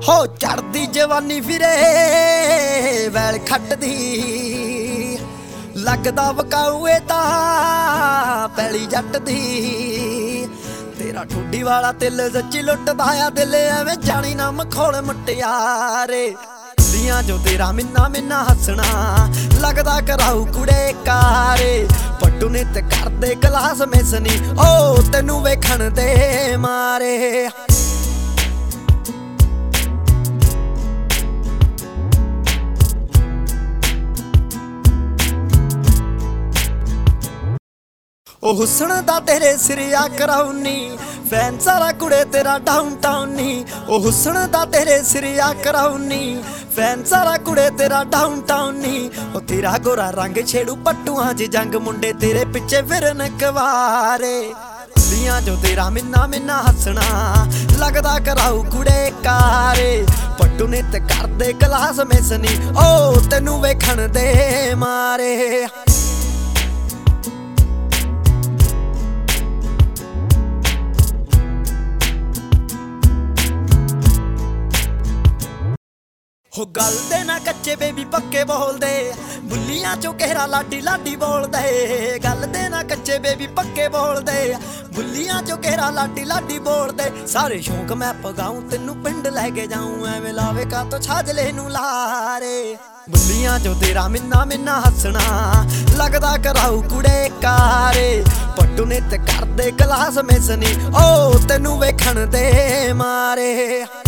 हो चढ़दी जवानी फिरे वैल खटदी लगदा वकाऊए ता पैली जट दी। तेरा ठुड्डी वाला तिल सच्ची लुटदा आ दिल एवें जानी ना मखौल मुटियारे। दियां जो तेरा मिन्ना मिन्ना हसना लगदा कराऊ कुड़े कारे। पट्टू ने ते करदे गलास मिसनी ओ तेनू वेखण दे मारे। ओ हुस्न दा तेरे सिर आ कराउनी फैन सारा कुड़े तेरा डाउन टाउनी। ओ हुस्न दा तेरे सिर आ कराउनी फैन सारा कुड़े तेरा डाउन टाउनी। ओ तेरा गोरा रंग छेड़ू पट्टुआं च जंग मुंडे तेरे पिछे फिरन कवारे। दियां जो तेरा मिन्ना मिन्ना हसना लगदा कराऊ कुड़े कारे। पट्टू ने ते करदे गलास मिसनी ओ तेनू वेखण दे मारे। हो गल दे ना कच्चे बेबी पक्के बोल दे बुल्लियां चो कहरा लाडी लाडी बोल दे। गल दे ना कच्चे बेबी पक्के बोल दे बुल्लियां चो कहरा लाडी लाडी बोल दे। सारे शौक मैं पगाऊं तेनू पिंड लैके जाऊं एवें लावे का तो छाजले नू लारे। बुल्लियां चो तेरा मिन्ना मिन्ना हसना लगदा कराऊ कुड़े कारे। पट्टू ने ते करदे गलास मिसनी ओ तेनू वेखण दे मारे।